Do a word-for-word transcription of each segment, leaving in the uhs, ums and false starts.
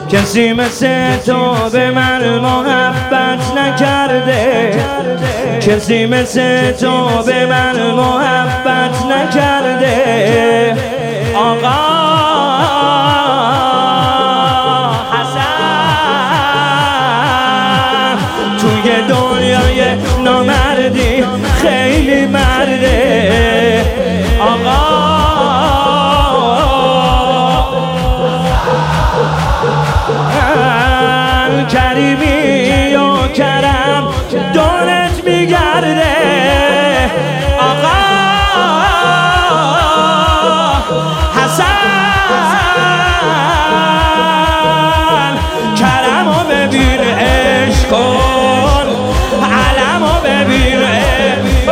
کسی مثل تو به من محبت نکرده، کسی مثل تو به من محبت نکرده. آقا حسن توی دنیای نامردی خیلی مرده. آقا کریمی و کرم دورت میگرده. آقا حسن کرمو ببین عشق کن، علمو ببین عشق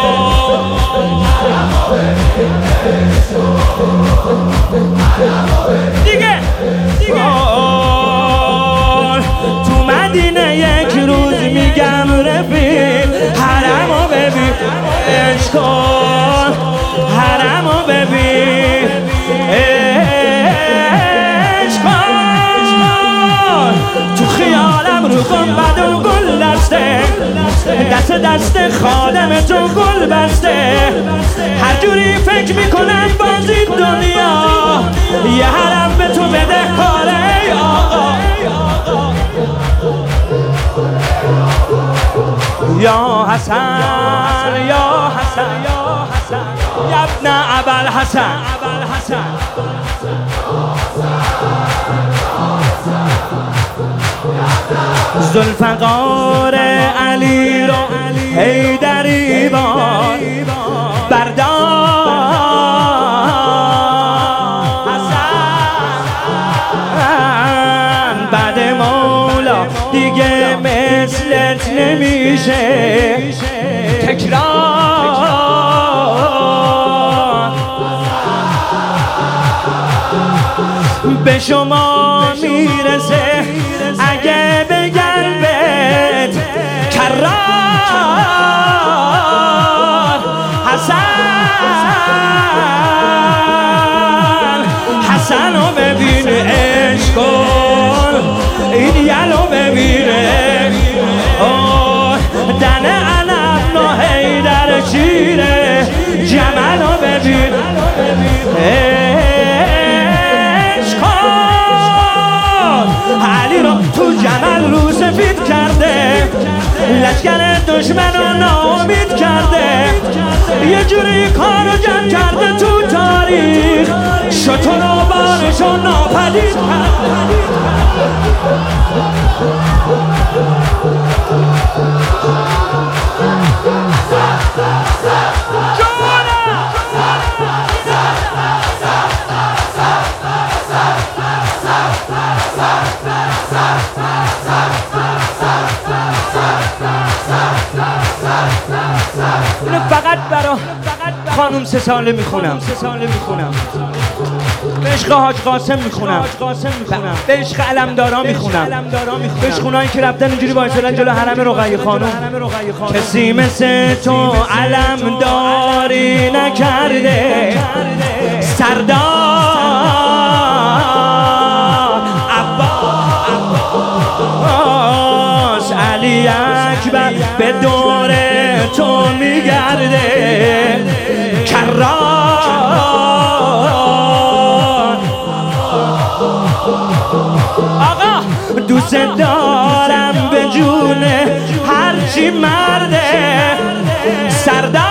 دیگه دیگه تو مدینه یک روز میگم رفیق حرمو ببین عشق کن، حرمو ببین عشق کن. تو خیالم رو گنبد و گل دسته، دست دست خادم تو گل بسته. هر جوری فکر میکنم بازی دنیا یه حرم به تو بده کاره. آقا یا حسن یا حسن یا حسن یا ابن ابوالحسن. ذوالفقار علی رو حیدری بار بردار. حسن بعد مولا دیگه مثلت نمیشه تکرار. به شما میرسه اگه بگن بهت کرار. حسن حسنو ببین عشق کن، این یلو ببین دن عنب نو حیدر شیره جملو ببین عشق کن. علی رو تو جمل رو سفید کرده، لشکر دشمن رو ناامید کرده. یه جوری کارو جمع کرده تو تاریخ، شطور و بارشو ناپدید کرده. اینو فقط برا خانوم سه ساله میخونم، سه ساله میخونم. به عشق حاج قاسم میخونم، به عشق علمدارا میخونم، به عشق اونایی که رفتن اینجوری وایسادن جلو حرم رقیه خانوم. کسی مثل تو علمداری نکرده، سردار عباس علی اکبر به دور تو میگرده کرار. آقا دوست دارم به جون هرچی مرده، سردار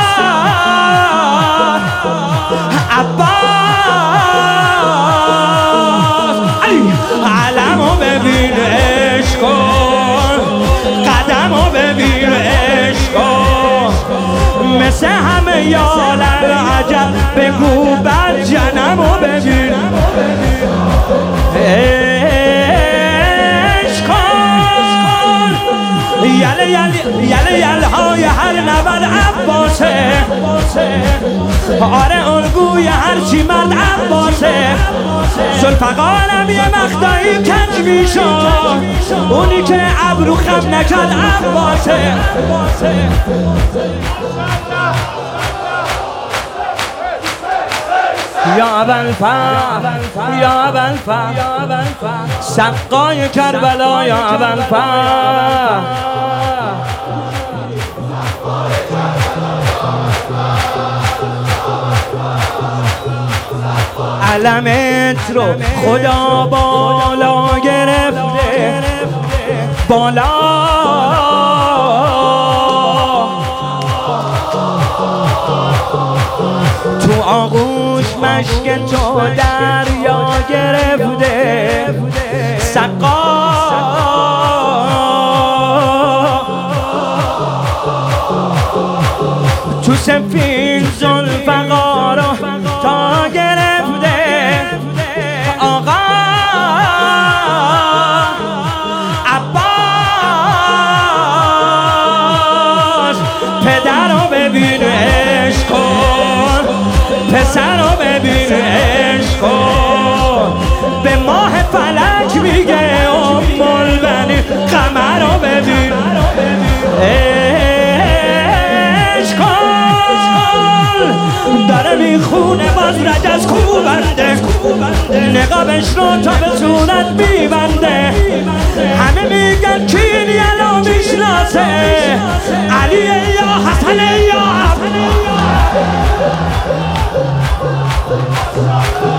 عباس علی علمو ببین عشق کن، قدمو ببین عشق کن. مثل همه یالر عجب بگو بر جنمو ببین عشق کن. یله یله یله یله های هر نبرد عباسه، آره الگوی هر چی مرد عباسه. ذوالفقارم یه مقطعی کج میشد، اونی که ابرو خم نکرد عباسه. یا ابوالفضل یا ابوالفضل سقای کربلا یا ابوالفضل علمت رو خدا بالا گرفته بالا تو آغوش مشک تو دریا گرفته سقا تو سفین زلفقارا تا گرفته آقا عباس پدر رو ببین عشق کن پسر رو ببین عشق کن به ماه فلک میگه ام البنین قمر رو ببین عشق کن داره میخونه باز رجز کوبنده نقابش رو تا به صورت میبنده همه میگن کین یلا میشناسه علی یا حسن یا